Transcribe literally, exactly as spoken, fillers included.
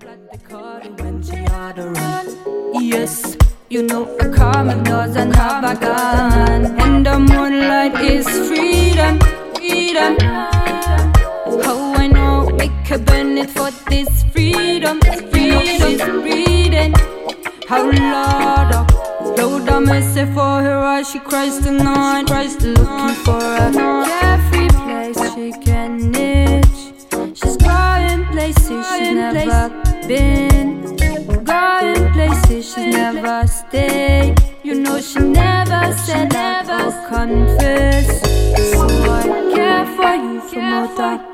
Yes, you know a Carmel doesn't have a gun, and the moonlight is freedom, freedom. How I know make a Bennett for this freedom, freedom, freedom. How Lord, Lord, I mercy for her as she cries tonight, cries looking for a carefree place she can itch. She's going places she's never been, going places she's never stayed. You know she never said never confess. So I care for you from out